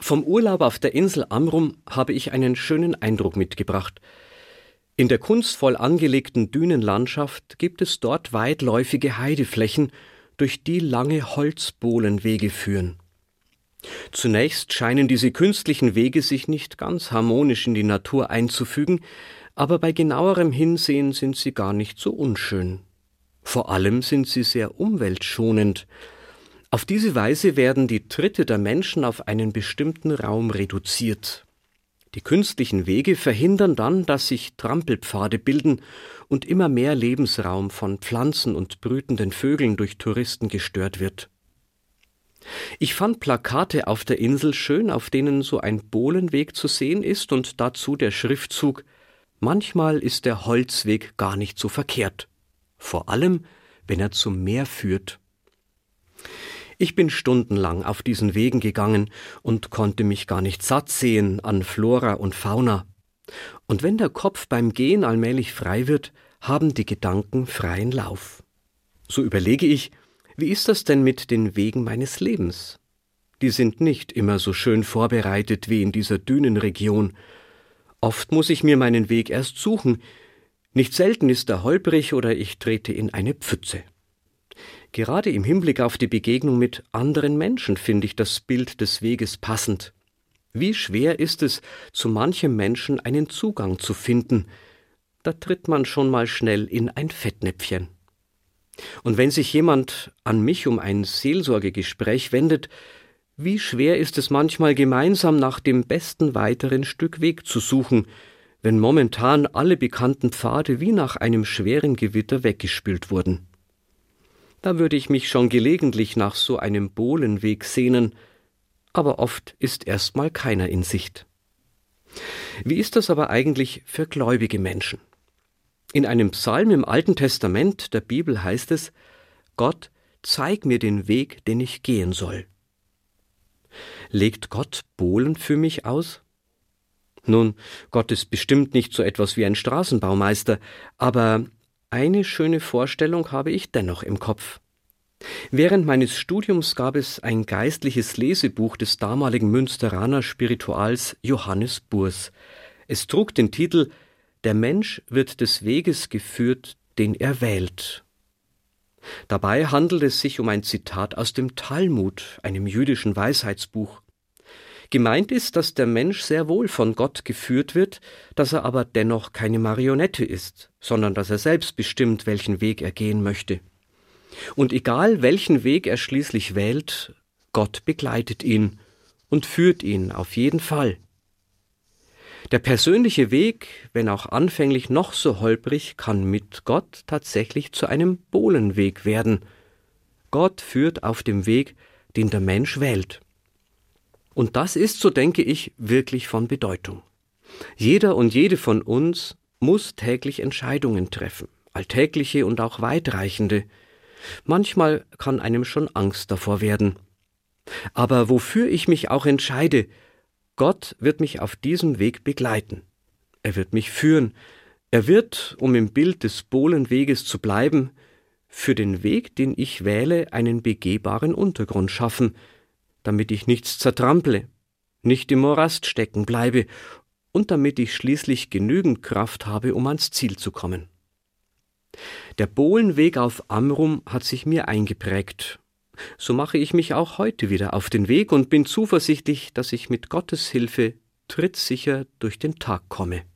Vom Urlaub auf der Insel Amrum habe ich einen schönen Eindruck mitgebracht. In der kunstvoll angelegten Dünenlandschaft gibt es dort weitläufige Heideflächen, durch die lange Holzbohlenwege führen. Zunächst scheinen diese künstlichen Wege sich nicht ganz harmonisch in die Natur einzufügen, aber bei genauerem Hinsehen sind sie gar nicht so unschön. Vor allem sind sie sehr umweltschonend. Auf diese Weise werden die Tritte der Menschen auf einen bestimmten Raum reduziert. Die künstlichen Wege verhindern dann, dass sich Trampelpfade bilden und immer mehr Lebensraum von Pflanzen und brütenden Vögeln durch Touristen gestört wird. Ich fand Plakate auf der Insel schön, auf denen so ein Bohlenweg zu sehen ist und dazu der Schriftzug: Manchmal ist der Holzweg gar nicht so verkehrt, vor allem, wenn er zum Meer führt. Ich bin stundenlang auf diesen Wegen gegangen und konnte mich gar nicht satt sehen an Flora und Fauna. Und wenn der Kopf beim Gehen allmählich frei wird, haben die Gedanken freien Lauf. So überlege ich, wie ist das denn mit den Wegen meines Lebens? Die sind nicht immer so schön vorbereitet wie in dieser Dünenregion. Oft muss ich mir meinen Weg erst suchen. Nicht selten ist er holprig oder ich trete in eine Pfütze. Gerade im Hinblick auf die Begegnung mit anderen Menschen finde ich das Bild des Weges passend. Wie schwer ist es, zu manchem Menschen einen Zugang zu finden? Da tritt man schon mal schnell in ein Fettnäpfchen. Und wenn sich jemand an mich um ein Seelsorgegespräch wendet, wie schwer ist es manchmal, gemeinsam nach dem besten weiteren Stück Weg zu suchen, wenn momentan alle bekannten Pfade wie nach einem schweren Gewitter weggespült wurden. Da würde ich mich schon gelegentlich nach so einem Bohlenweg sehnen, aber oft ist erstmal keiner in Sicht. Wie ist das aber eigentlich für gläubige Menschen? In einem Psalm im Alten Testament der Bibel heißt es: Gott, zeig mir den Weg, den ich gehen soll. Legt Gott Bohlen für mich aus? Nun, Gott ist bestimmt nicht so etwas wie ein Straßenbaumeister, aber eine schöne Vorstellung habe ich dennoch im Kopf. Während meines Studiums gab es ein geistliches Lesebuch des damaligen Münsteraner Spirituals Johannes Burs. Es trug den Titel »Der Mensch wird des Weges geführt, den er wählt«. Dabei handelt es sich um ein Zitat aus dem Talmud, einem jüdischen Weisheitsbuch. Gemeint ist, dass der Mensch sehr wohl von Gott geführt wird, dass er aber dennoch keine Marionette ist, sondern dass er selbst bestimmt, welchen Weg er gehen möchte. Und egal, welchen Weg er schließlich wählt, Gott begleitet ihn und führt ihn auf jeden Fall. Der persönliche Weg, wenn auch anfänglich noch so holprig, kann mit Gott tatsächlich zu einem Bohlenweg werden. Gott führt auf dem Weg, den der Mensch wählt. Und das ist, so denke ich, wirklich von Bedeutung. Jeder und jede von uns muss täglich Entscheidungen treffen, alltägliche und auch weitreichende. Manchmal kann einem schon Angst davor werden. Aber wofür ich mich auch entscheide, Gott wird mich auf diesem Weg begleiten. Er wird mich führen. Er wird, um im Bild des Bohlenweges zu bleiben, für den Weg, den ich wähle, einen begehbaren Untergrund schaffen, damit ich nichts zertrample, nicht im Morast stecken bleibe und damit ich schließlich genügend Kraft habe, um ans Ziel zu kommen. Der Bohlenweg auf Amrum hat sich mir eingeprägt. So mache ich mich auch heute wieder auf den Weg und bin zuversichtlich, dass ich mit Gottes Hilfe trittsicher durch den Tag komme.